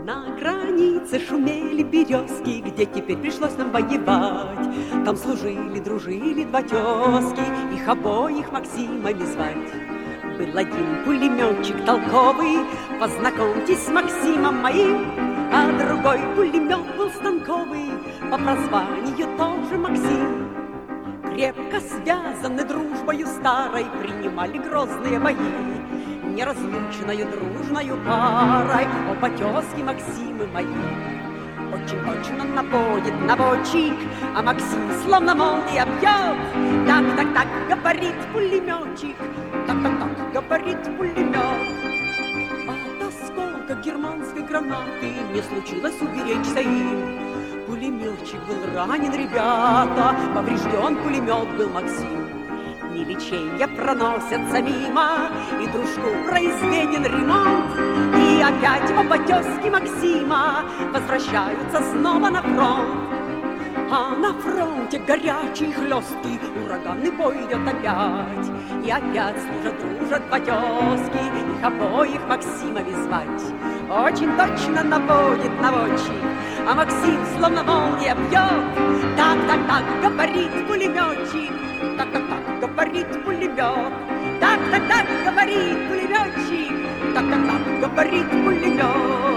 На границе шумели березки, где теперь пришлось нам воевать. Там служили, дружили два тезки, их обоих Максимами звать. Был один пулеметчик толковый, познакомьтесь с Максимом моим, а другой пулемет был станковый, по прозванию тоже Максим. Крепко связаны дружбою старой, принимали грозные бои, неразлучною дружною парой, оба тезки Максимы мои. Очень точно наводит наводчик, а Максим словно молния бьет. Так, говорит пулеметчик, так, говорит пулемет. От осколка германской гранаты не случилось уберечься им. Пулеметчик был ранен, ребята, поврежден пулемет был Максим. Дни леченья проносятся мимо, и дружку произведен ремонт. И опять оба тезки Максима возвращаются снова на фронт. А на фронте горячий, хлесткий, ураганный бой идет опять. И опять служат, дружат два тезки, их обоих Максимами звать. Очень точно наводит наводчик, а Максим словно молния бьет. Так, говорит пулеметчик, так, говорит пулемет. Так, говорит пулеметчик, так, говорит пулемет.